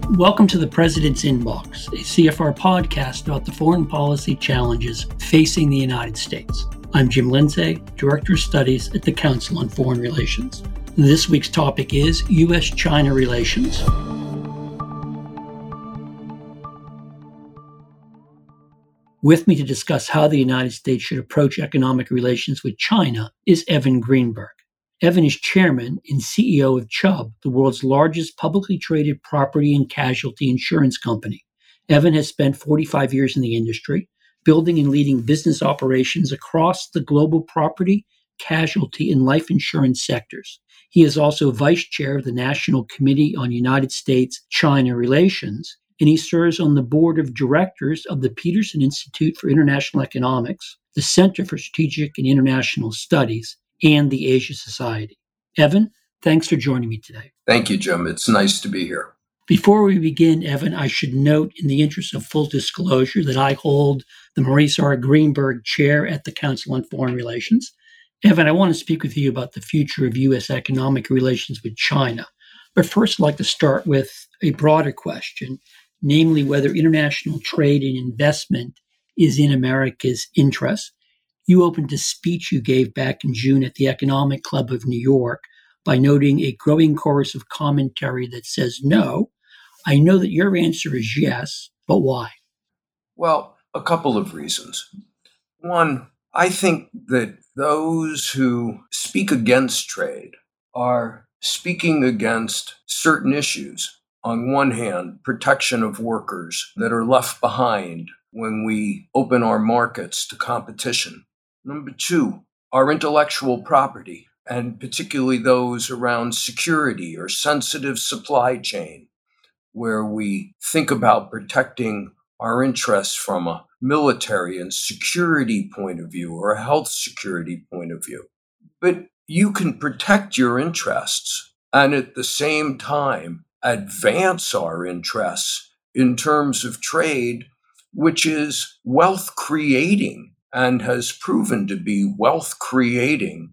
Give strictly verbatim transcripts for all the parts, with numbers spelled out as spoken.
Welcome to the President's Inbox, a C F R podcast about the foreign policy challenges facing the United States. I'm Jim Lindsay, Director of Studies at the Council on Foreign Relations. This week's topic is U S China relations. With me to discuss how the United States should approach economic relations with China is Evan Greenberg. Evan is chairman and C E O of Chubb, the world's largest publicly traded property and casualty insurance company. Evan has spent forty-five years in the industry, building and leading business operations across the global property, casualty, and life insurance sectors. He is also vice chair of the National Committee on United States-China Relations, and he serves on the board of directors of the Peterson Institute for International Economics, the Center for Strategic and International Studies, and the Asia Society. Evan, thanks for joining me today. Thank you, Jim. It's nice to be here. Before we begin, Evan, I should note, in the interest of full disclosure, that I hold the Maurice R. Greenberg Chair at the Council on Foreign Relations. Evan, I want to speak with you about the future of U S economic relations with China. But first, I'd like to start with a broader question, namely whether international trade and investment is in America's interest. You opened a speech you gave back in June at the Economic Club of New York by noting a growing chorus of commentary that says no. I know that your answer is yes, but why? Well, a couple of reasons. One, I think that those who speak against trade are speaking against certain issues. On one hand, protection of workers that are left behind when we open our markets to competition. Number two, our intellectual property, and particularly those around security or sensitive supply chain, where we think about protecting our interests from a military and security point of view or a health security point of view. But you can protect your interests and at the same time advance our interests in terms of trade, which is wealth creating and has proven to be wealth creating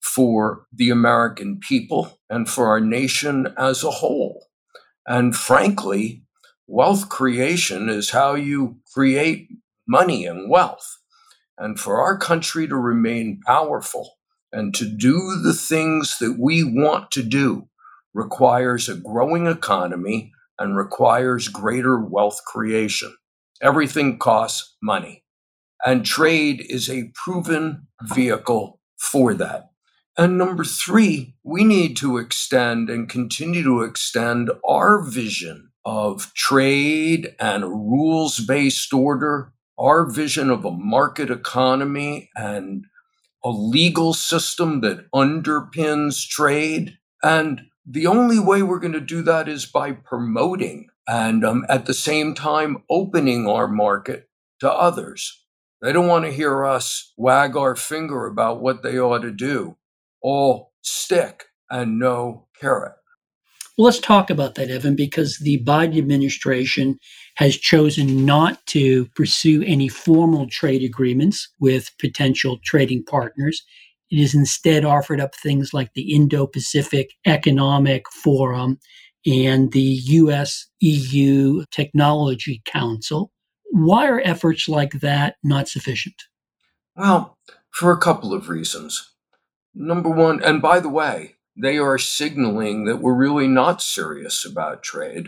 for the American people and for our nation as a whole. And frankly, wealth creation is how you create money and wealth. And for our country to remain powerful and to do the things that we want to do requires a growing economy and requires greater wealth creation. Everything costs money. And trade is a proven vehicle for that. And number three, we need to extend and continue to extend our vision of trade and a rules-based order, our vision of a market economy and a legal system that underpins trade. And the only way we're going to do that is by promoting and um, at the same time opening our market to others. They don't want to hear us wag our finger about what they ought to do. All stick and no carrot. Well, let's talk about that, Evan, because the Biden administration has chosen not to pursue any formal trade agreements with potential trading partners. It has instead offered up things like the Indo-Pacific Economic Forum and the U S E U Technology Council. Why are efforts like that not sufficient? Well, for a couple of reasons. Number one, and by the way, they are signaling that we're really not serious about trade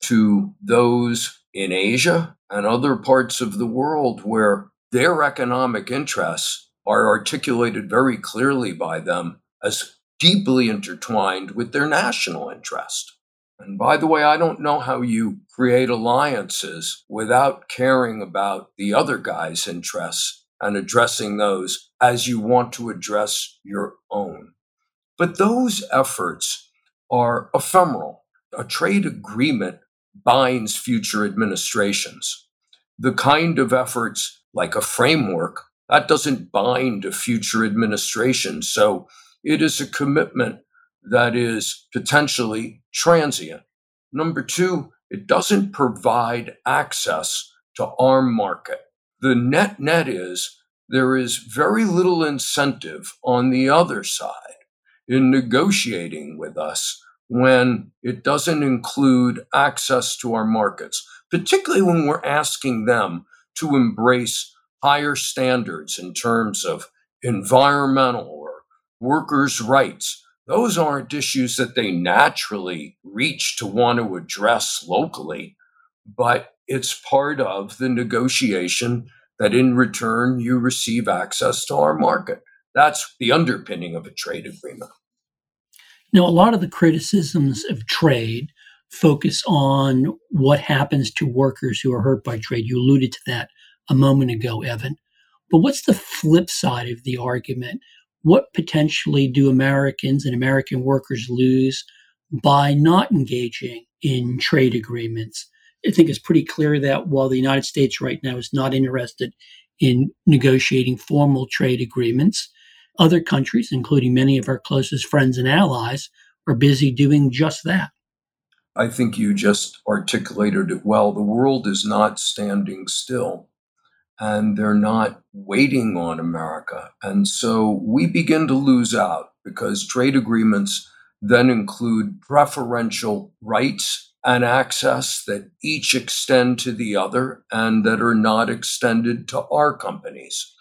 to those in Asia and other parts of the world where their economic interests are articulated very clearly by them as deeply intertwined with their national interest. And by the way, I don't know how you create alliances without caring about the other guy's interests and addressing those as you want to address your own. But those efforts are ephemeral. A trade agreement binds future administrations. The kind of efforts like a framework, that doesn't bind a future administration. So it is a commitment that is potentially transient. Number two, it doesn't provide access to our market. The net net is there is very little incentive on the other side in negotiating with us when it doesn't include access to our markets, particularly when we're asking them to embrace higher standards in terms of environmental or workers' rights. Those aren't issues that they naturally reach to want to address locally, but it's part of the negotiation that in return you receive access to our market. That's the underpinning of a trade agreement. Now, a lot of the criticisms of trade focus on what happens to workers who are hurt by trade. You alluded to that a moment ago, Evan. But what's the flip side of the argument? What potentially do Americans and American workers lose by not engaging in trade agreements? I think it's pretty clear that while the United States right now is not interested in negotiating formal trade agreements, other countries, including many of our closest friends and allies, are busy doing just that. I think you just articulated it well. The world is not standing still, and they're not waiting on America. And so we begin to lose out because trade agreements then include preferential rights and access that each extend to the other and that are not extended to our companies.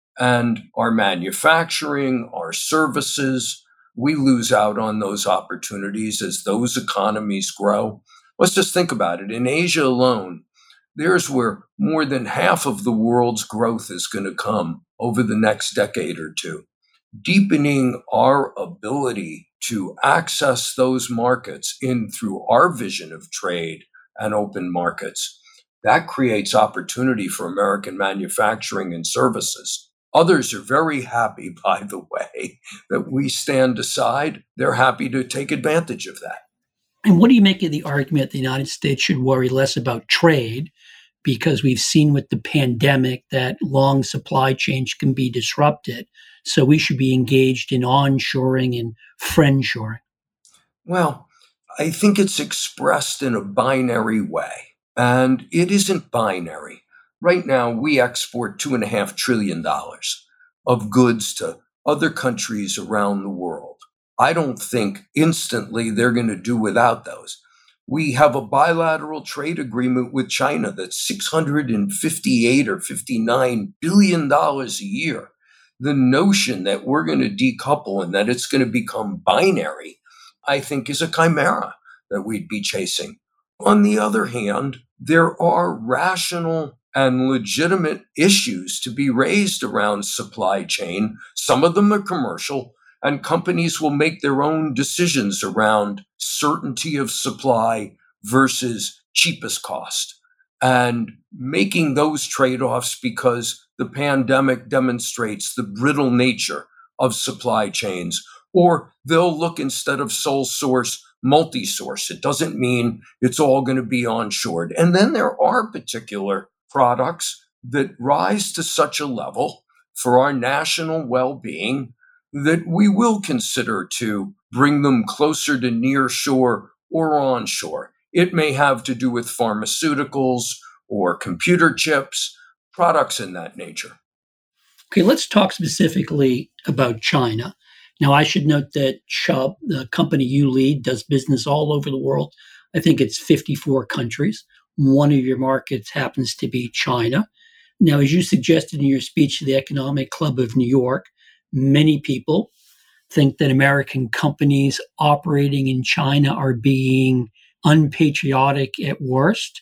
And our manufacturing, our services, we lose out on those opportunities as those economies grow. Let's just think about it. In Asia alone, there's where more than half of the world's growth is going to come over the next decade or two. Deepening our ability to access those markets in through our vision of trade and open markets, that creates opportunity for American manufacturing and services. Others are very happy, by the way, that we stand aside. They're happy to take advantage of that. And what do you make of the argument the United States should worry less about trade because we've seen with the pandemic that long supply chains can be disrupted? So we should be engaged in onshoring and friendshoring. Well, I think it's expressed in a binary way, and it isn't binary. Right now, we export two and a half trillion dollars of goods to other countries around the world. I don't think instantly they're going to do without those. We have a bilateral trade agreement with China that's six hundred fifty-eight or fifty-nine billion dollars a year. The notion that we're going to decouple and that it's going to become binary, I think, is a chimera that we'd be chasing. On the other hand, there are rational and legitimate issues to be raised around supply chain. Some of them are commercial, and companies will make their own decisions around certainty of supply versus cheapest cost, and making those trade-offs because the pandemic demonstrates the brittle nature of supply chains. Or they'll look, instead of sole source, multi-source. It doesn't mean it's all going to be onshored. And then there are particular products that rise to such a level for our national well-being that we will consider to bring them closer to near shore or onshore. It may have to do with pharmaceuticals or computer chips, products in that nature. Okay, let's talk specifically about China. Now, I should note that Chubb, the company you lead, does business all over the world. I think it's fifty-four countries. One of your markets happens to be China. Now, as you suggested in your speech to the Economic Club of New York, many people think that American companies operating in China are being unpatriotic at worst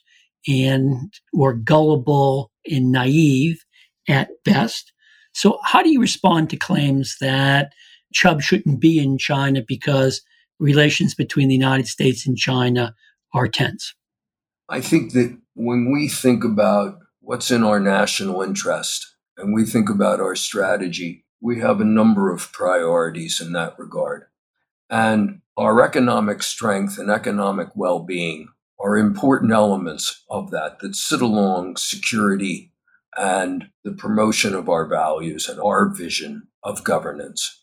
and or gullible and naive at best. So how do you respond to claims that Chubb shouldn't be in China because relations between the United States and China are tense? I think that when we think about what's in our national interest and we think about our strategy, we have a number of priorities in that regard. And our economic strength and economic well-being are important elements of that that sit along security and the promotion of our values and our vision of governance.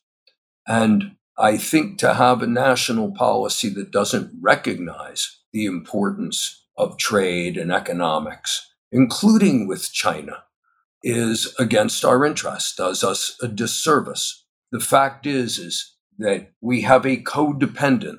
And I think to have a national policy that doesn't recognize the importance of trade and economics, including with China, is against our interest, does us a disservice. The fact is, is that we have a codependence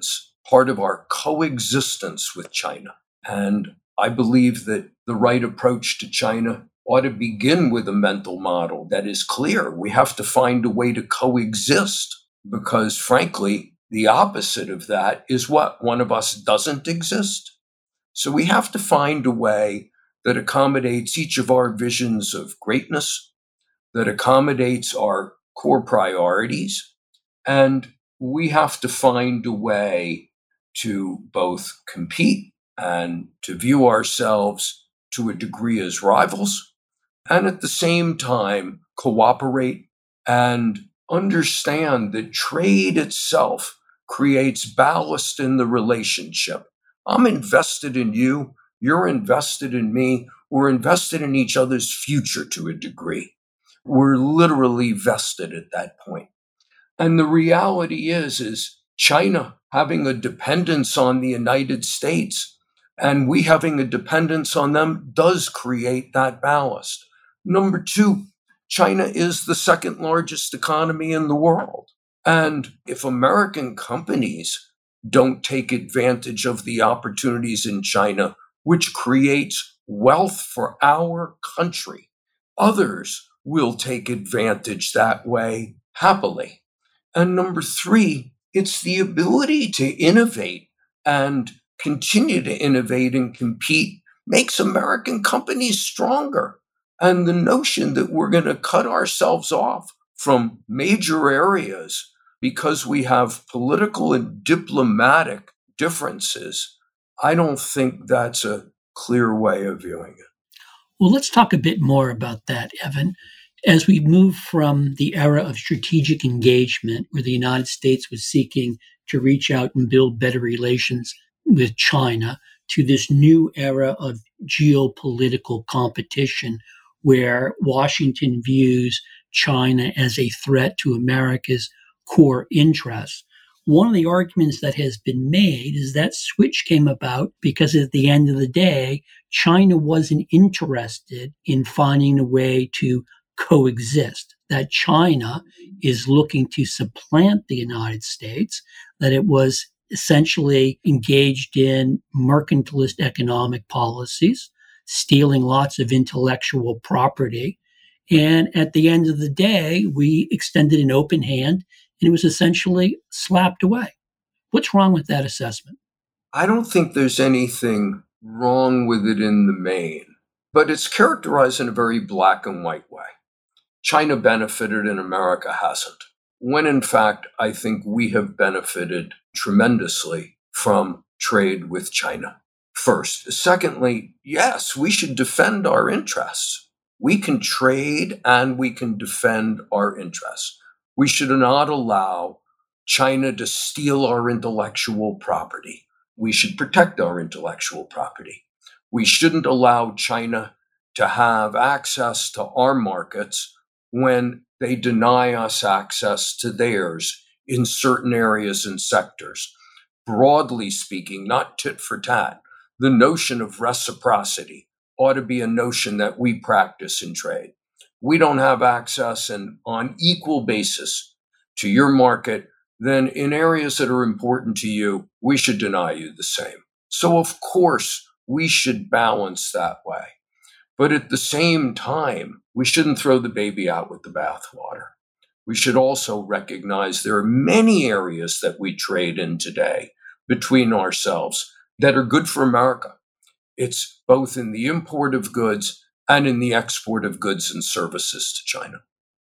part of our coexistence with China. And I believe that the right approach to China ought to begin with a mental model that is clear. We have to find a way to coexist because, frankly, the opposite of that is what? One of us doesn't exist. So we have to find a way that accommodates each of our visions of greatness, that accommodates our core priorities, and we have to find a way to both compete and to view ourselves to a degree as rivals, and at the same time cooperate and understand that trade itself creates ballast in the relationship. I'm invested in you, you're invested in me, we're invested in each other's future to a degree. We're literally vested at that point. And the reality is, is China having a dependence on the United States and we having a dependence on them does create that ballast. Number two, China is the second largest economy in the world. And if American companies don't take advantage of the opportunities in China, which creates wealth for our country, others will take advantage that way happily. And number three, it's the ability to innovate and continue to innovate and compete makes American companies stronger. And the notion that we're going to cut ourselves off from major areas because we have political and diplomatic differences, I don't think that's a clear way of viewing it. Well, let's talk a bit more about that, Evan. As we move from the era of strategic engagement, where the United States was seeking to reach out and build better relations with China, to this new era of geopolitical competition, where Washington views China as a threat to America's core interests. One of the arguments that has been made is that switch came about because at the end of the day, China wasn't interested in finding a way to coexist, that China is looking to supplant the United States, that it was essentially engaged in mercantilist economic policies, stealing lots of intellectual property. And at the end of the day, we extended an open hand and it was essentially slapped away. What's wrong with that assessment? I don't think there's anything wrong with it in the main, but it's characterized in a very black and white way. China benefited and America hasn't, when in fact, I think we have benefited tremendously from trade with China. First. Secondly, yes, we should defend our interests. We can trade and we can defend our interests. We should not allow China to steal our intellectual property. We should protect our intellectual property. We shouldn't allow China to have access to our markets when they deny us access to theirs in certain areas and sectors. Broadly speaking, not tit for tat, the notion of reciprocity ought to be a notion that we practice in trade. We don't have access and on equal basis to your market, then in areas that are important to you, we should deny you the same. So of course, we should balance that way. But at the same time, we shouldn't throw the baby out with the bathwater. We should also recognize there are many areas that we trade in today between ourselves that are good for America. It's both in the import of goods and in the export of goods and services to China.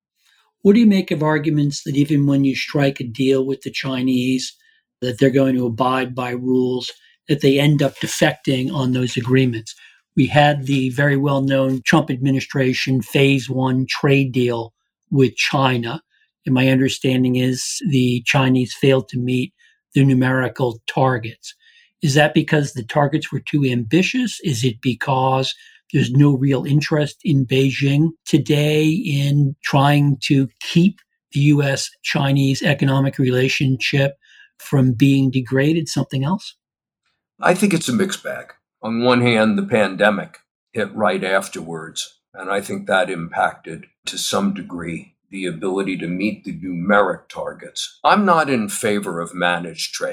What do you make of arguments that even when you strike a deal with the Chinese, that they're going to abide by rules, that they end up defecting on those agreements? We had the very well-known Trump administration phase one trade deal with China. And my understanding is the Chinese failed to meet the numerical targets. Is that because the targets were too ambitious? Is it because there's no real interest in Beijing today in trying to keep the U S Chinese economic relationship from being degraded? Something else? I think it's a mixed bag. On one hand, the pandemic hit right afterwards, and I think that impacted to some degree the ability to meet the numeric targets. I'm not in favor of managed trade.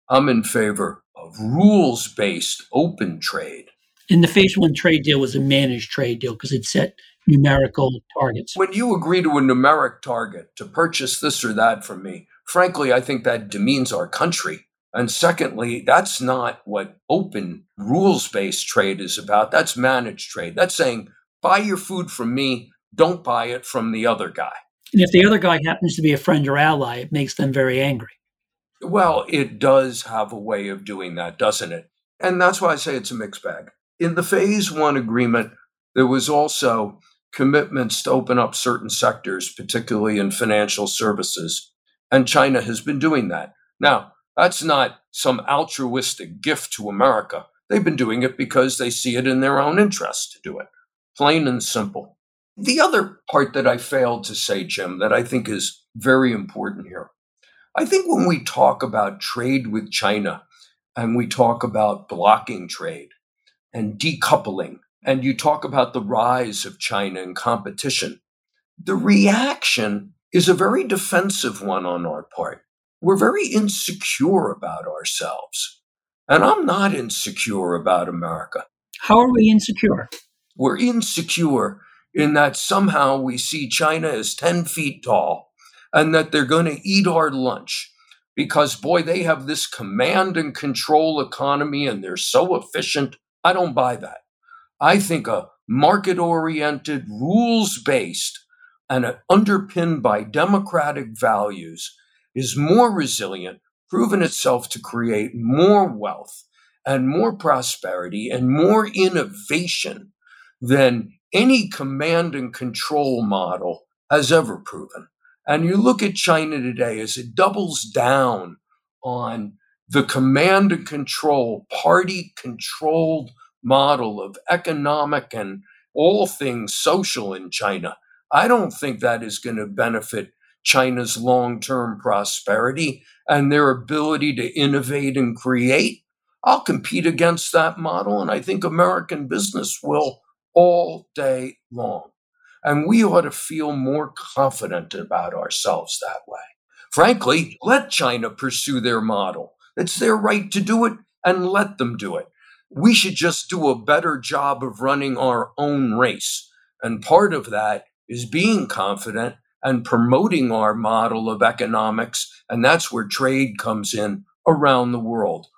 I'm in favor of rules-based open trade. And the phase one trade deal was a managed trade deal because it set numerical targets. When you agree to a numeric target to purchase this or that from me, frankly, I think that demeans our country. And secondly, that's not what open rules-based trade is about. That's managed trade. That's saying, buy your food from me, don't buy it from the other guy. And if the other guy happens to be a friend or ally, it makes them very angry. Well, it does have a way of doing that, doesn't it? And that's why I say it's a mixed bag. In the phase one agreement, there was also commitments to open up certain sectors, particularly in financial services. And China has been doing that. Now, that's not some altruistic gift to America. They've been doing it because they see it in their own interest to do it. Plain and simple. The other part that I failed to say, Jim, that I think is very important here. I think when we talk about trade with China and we talk about blocking trade and decoupling, and you talk about the rise of China and competition, the reaction is a very defensive one on our part. We're very insecure about ourselves. And I'm not insecure about America. How are we insecure? We're insecure in that somehow we see China as ten feet tall and that they're going to eat our lunch because, boy, they have this command and control economy and they're so efficient. I don't buy that. I think a market-oriented, rules-based, and underpinned by democratic values is more resilient, proven itself to create more wealth and more prosperity and more innovation than any command and control model has ever proven. And you look at China today as it doubles down on the command and control, party-controlled model of economic and all things social in China. I don't think that is going to benefit China's long-term prosperity and their ability to innovate and create. I'll compete against that model, and I think American business will all day long. And we ought to feel more confident about ourselves that way. Frankly, let China pursue their model. It's their right to do it, and let them do it. We should just do a better job of running our own race. And part of that is being confident and promoting our model of economics. And that's where trade comes in around the world,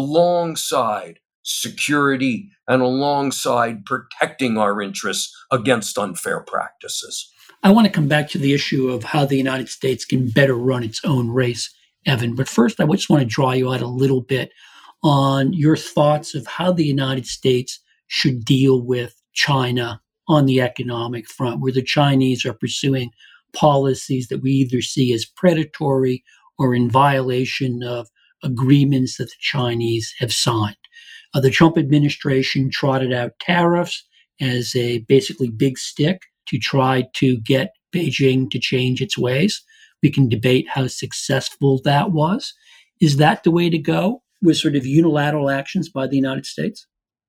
alongside security and alongside protecting our interests against unfair practices. I want to come back to the issue of how the United States can better run its own race, Evan. But first, I just want to draw you out a little bit on your thoughts of how the United States should deal with China on the economic front, where the Chinese are pursuing policies that we either see as predatory or in violation of agreements that the Chinese have signed. Uh, the Trump administration trotted out tariffs as a basically big stick to try to get Beijing to change its ways. We can debate how successful that was. Is that the way to go, with sort of unilateral actions by the United States?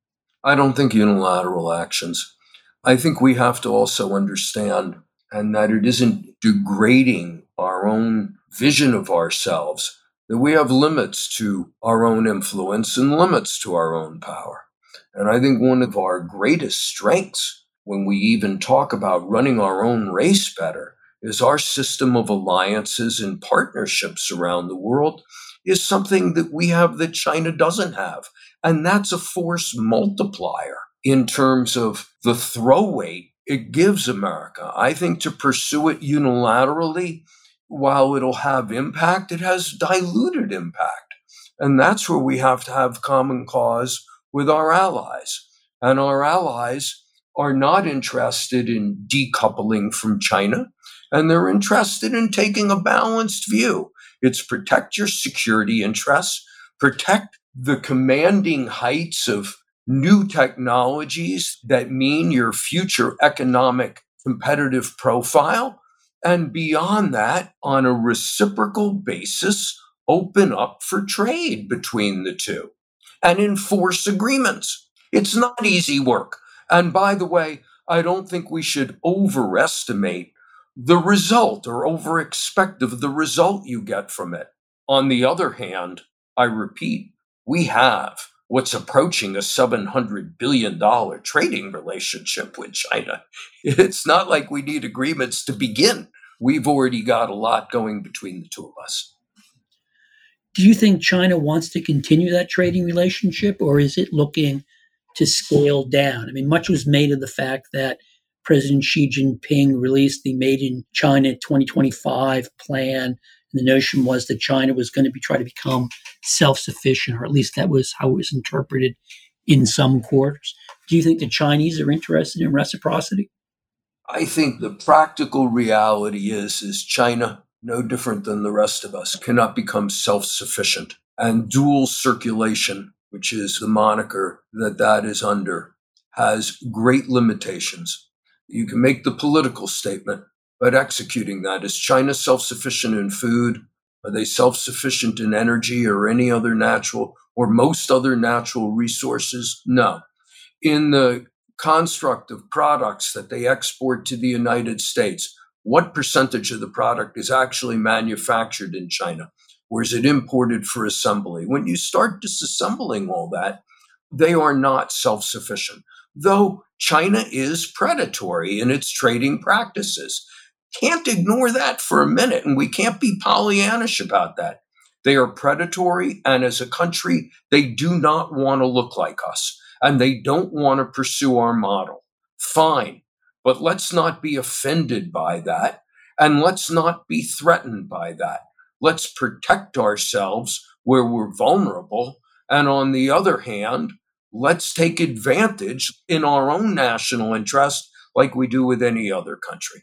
I don't think unilateral actions. I think we have to also understand, and that it isn't degrading our own vision of ourselves, that we have limits to our own influence and limits to our own power. And I think one of our greatest strengths when we even talk about running our own race better is our system of alliances and partnerships around the world is something that we have that China doesn't have. And that's a force multiplier in terms of the throw weight it gives America. I think to pursue it unilaterally, while it'll have impact, it has diluted impact. And that's where we have to have common cause with our allies. And our allies are not interested in decoupling from China, and they're interested in taking a balanced view. It's protect your security interests, protect the commanding heights of new technologies that mean your future economic competitive profile, and beyond that, on a reciprocal basis, open up for trade between the two and enforce agreements. It's not easy work. And by the way, I don't think we should overestimate the result or over-expect of the result you get from it. On the other hand, I repeat, we have what's approaching a seven hundred billion dollars trading relationship with China. It's not like we need agreements to begin. We've already got a lot going between the two of us. Do you think China wants to continue that trading relationship, or is it looking to scale down? I mean, much was made of the fact that President Xi Jinping released the Made in China twenty twenty-five plan. And the notion was that China was going to be try to become self-sufficient, or at least that was how it was interpreted in some quarters. Do you think the Chinese are interested in reciprocity? I think the practical reality is, is China, no different than the rest of us, cannot become self-sufficient. And dual circulation, which is the moniker that that is under, has great limitations. You can make the political statement, but executing that, is China self-sufficient in food? Are they self-sufficient in energy or any other natural or most other natural resources? No. In the construct of products that they export to the United States, what percentage of the product is actually manufactured in China? Or is it imported for assembly? When you start disassembling all that, they are not self-sufficient. Though China is predatory in its trading practices. Can't ignore that for a minute, and we can't be Pollyannish about that. They are predatory, and as a country, they do not want to look like us, and they don't want to pursue our model. Fine, but let's not be offended by that, and let's not be threatened by that. Let's protect ourselves where we're vulnerable, and on the other hand, let's take advantage in our own national interest like we do with any other country.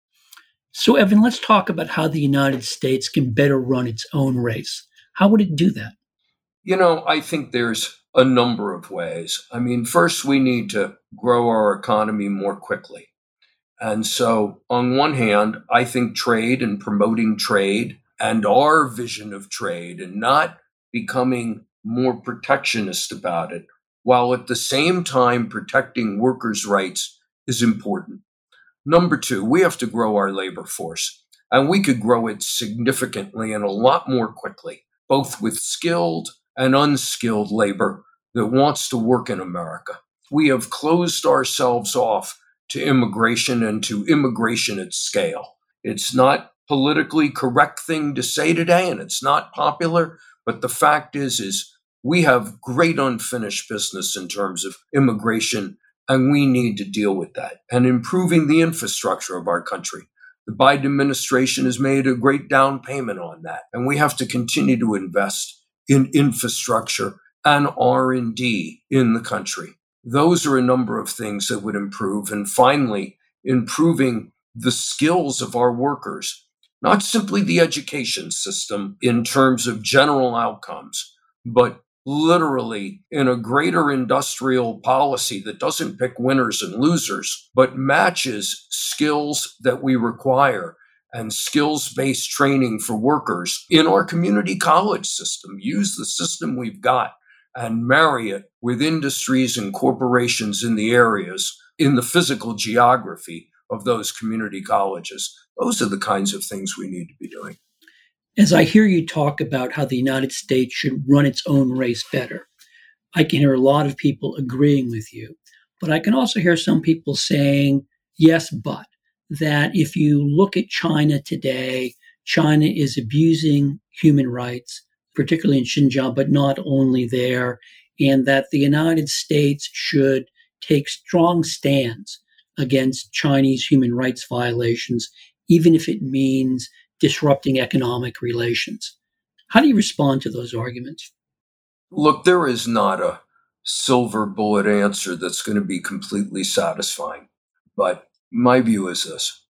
So, Evan, let's talk about how the United States can better run its own race. How would it do that? You know, I think there's a number of ways. I mean, first, we need to grow our economy more quickly. And so, on one hand, I think trade and promoting trade and our vision of trade and not becoming more protectionist about it, while at the same time protecting workers' rights, is important. Number two, we have to grow our labor force, and we could grow it significantly and a lot more quickly, both with skilled and unskilled labor that wants to work in America. We have closed ourselves off to immigration and to immigration at scale. It's not politically correct thing to say today, and it's not popular, but the fact is, is we have great unfinished business in terms of immigration, and we need to deal with that and improving the infrastructure of our country. The Biden administration has made a great down payment on that, and we have to continue to invest in infrastructure and R and D in the country. Those are a number of things that would improve. And finally, improving the skills of our workers, not simply the education system in terms of general outcomes, but literally in a greater industrial policy that doesn't pick winners and losers, but matches skills that we require and skills-based training for workers in our community college system. Use the system we've got and marry it with industries and corporations in the areas, in the physical geography of those community colleges. Those are the kinds of things we need to be doing. As I hear you talk about how the United States should run its own race better, I can hear a lot of people agreeing with you. But I can also hear some people saying, yes, but, that if you look at China today, China is abusing human rights, particularly in Xinjiang, but not only there, and that the United States should take strong stands against Chinese human rights violations, even if it means disrupting economic relations. How do you respond to those arguments? Look, there is not a silver bullet answer that's going to be completely satisfying. But my view is this.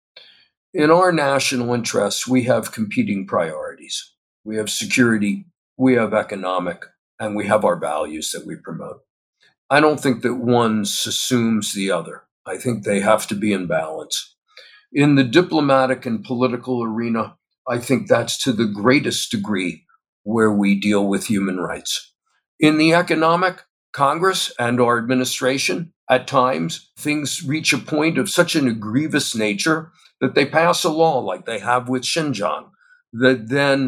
In our national interests, we have competing priorities. We have security, we have economic, and we have our values that we promote. I don't think that one subsumes the other. I think they have to be in balance. In the diplomatic and political arena, I think that's to the greatest degree where we deal with human rights. In the economic, Congress and our administration, at times, things reach a point of such an egregious nature that they pass a law like they have with Xinjiang, that then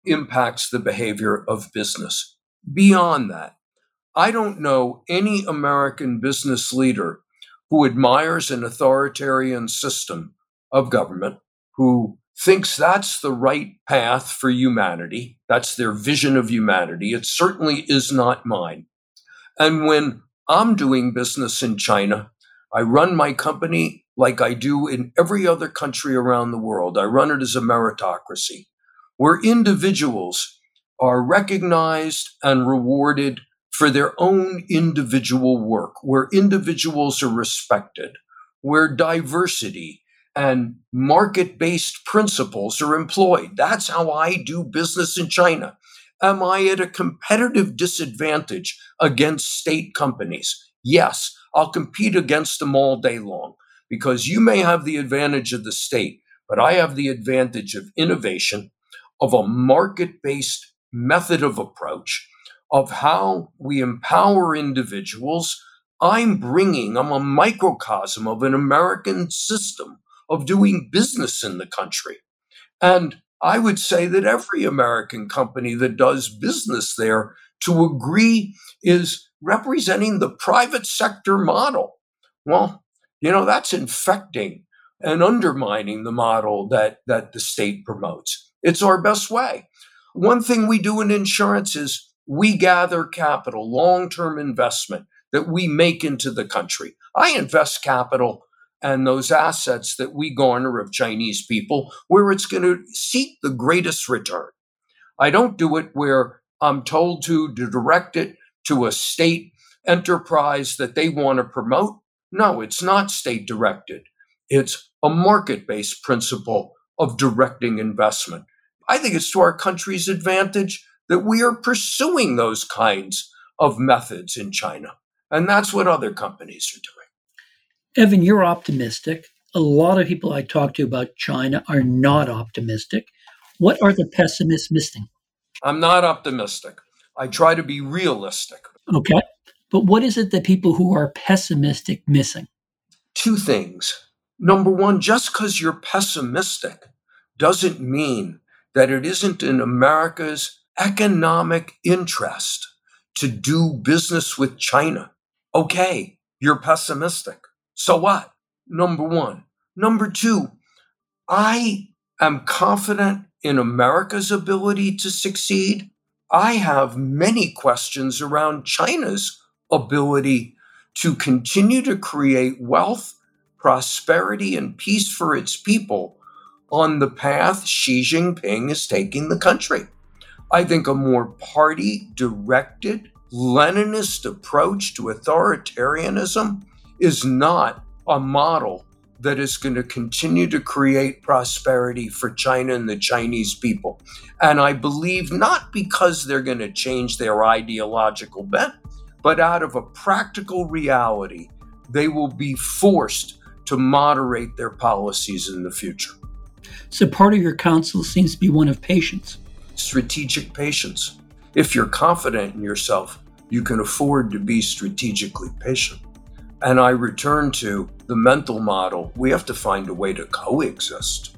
impacts the behavior of business. Beyond that, I don't know any American business leader who admires an authoritarian system of government, who thinks that's the right path for humanity. That's their vision of humanity. It certainly is not mine. And when I'm doing business in China, I run my company like I do in every other country around the world. I run it as a meritocracy, where individuals are recognized and rewarded for their own individual work, where individuals are respected, where diversity and market-based principles are employed. That's how I do business in China. Am I at a competitive disadvantage against state companies? Yes, I'll compete against them all day long, because you may have the advantage of the state, but I have the advantage of innovation, of a market-based method of approach, of how we empower individuals. I'm bringing, I'm a microcosm of an American system of doing business in the country. And I would say that every American company that does business there, to agree, is representing the private sector model. Well, you know, that's infecting and undermining the model that, that the state promotes. It's our best way. One thing we do in insurance is we gather capital, long-term investment that we make into the country. I invest capital and those assets that we garner of Chinese people where it's going to seek the greatest return. I don't do it where I'm told to, to direct it to a state enterprise that they want to promote. No, it's not state directed. It's a market-based principle of directing investment. I think it's to our country's advantage that we are pursuing those kinds of methods in China. And that's what other companies are doing. Evan, you're optimistic. A lot of people I talk to about China are not optimistic. What are the pessimists missing? I'm not optimistic. I try to be realistic. Okay. But what is it that people who are pessimistic missing? Two things. Number one, just because you're pessimistic doesn't mean that it isn't in America's economic interest to do business with China. Okay, you're pessimistic. So what? Number one. Number two, I am confident in America's ability to succeed. I have many questions around China's ability to continue to create wealth, prosperity, and peace for its people on the path Xi Jinping is taking the country. I think a more party-directed, Leninist approach to authoritarianism is not a model that is going to continue to create prosperity for China and the Chinese people. And I believe not because they're going to change their ideological bent, but out of a practical reality, they will be forced to moderate their policies in the future. So part of your counsel seems to be one of patience. Strategic patience. If you're confident in yourself, you can afford to be strategically patient. And I return to the mental model. We have to find a way to coexist.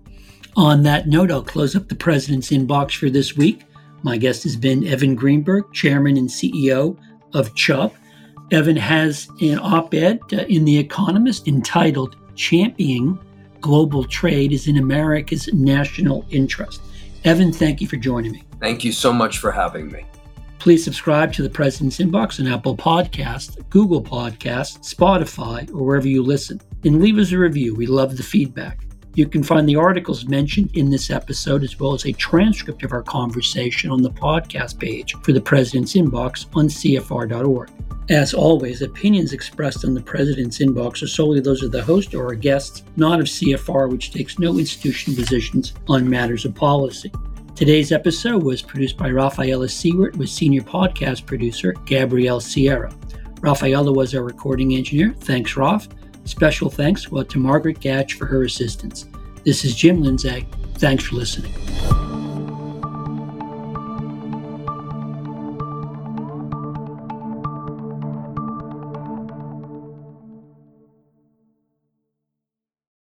On that note, I'll close up the President's Inbox for this week. My guest has been Evan Greenberg, Chairman and C E O of Chubb. Evan has an op-ed uh, in The Economist entitled "Championing Global Trade is in America's National Interest." Evan, thank you for joining me. Thank you so much for having me. Please subscribe to the President's Inbox on Apple Podcasts, Google Podcasts, Spotify, or wherever you listen. And leave us a review. We love the feedback. You can find the articles mentioned in this episode, as well as a transcript of our conversation on the podcast page for the President's Inbox on C F R dot org. As always, opinions expressed on the President's Inbox are solely those of the host or our guests, not of C F R, which takes no institutional positions on matters of policy. Today's episode was produced by Rafaela Seward with senior podcast producer Gabrielle Sierra. Rafaela was our recording engineer. Thanks, Raf. Special thanks well, to Margaret Gatch for her assistance. This is Jim Linzag. Thanks for listening.